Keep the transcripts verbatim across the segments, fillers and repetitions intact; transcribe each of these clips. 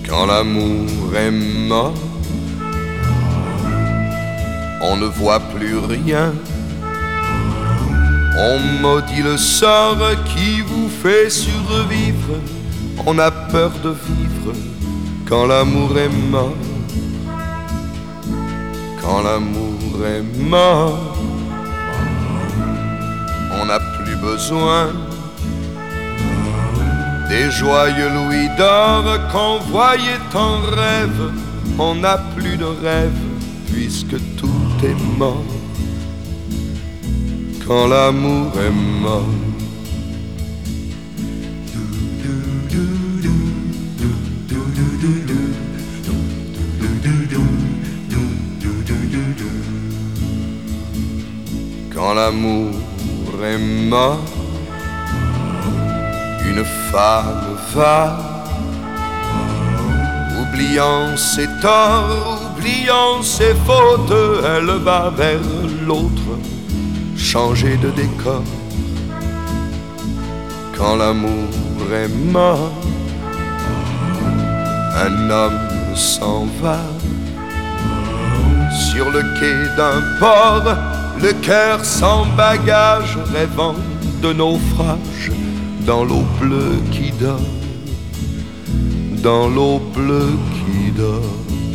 Quand l'amour est mort, on ne voit plus rien. On maudit le sort qui vous fait survivre. On a peur de vivre quand l'amour est mort. Quand l'amour est mort, on n'a plus besoin des joyeux louis d'or qu'on voyait en rêve. On n'a plus de rêve puisque tout est mort. Quand l'amour est mort, quand l'amour est mort, une femme va, oubliant ses torts, oubliant ses fautes, elle va vers l'autre, changer de décor. Quand l'amour est mort, un homme s'en va sur le quai d'un port, le cœur sans bagage, rêvant de naufrage, dans l'eau bleue qui dort, dans l'eau bleue qui dort.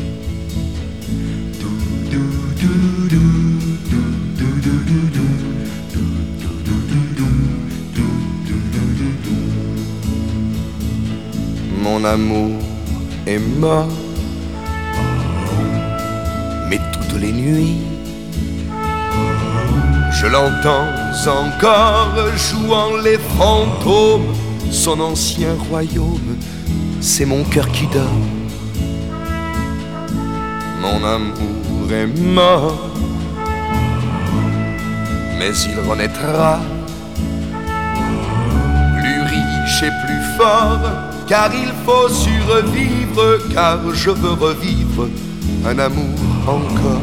Mon amour est mort, mais toutes les nuits je l'entends encore jouant les fantômes. Son ancien royaume, c'est mon cœur qui dort. Mon amour est mort, mais il renaîtra, plus riche et plus fort, car il faut survivre, car je veux revivre un amour encore.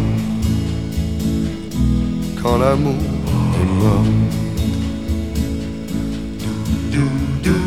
Quand l'amour est mort.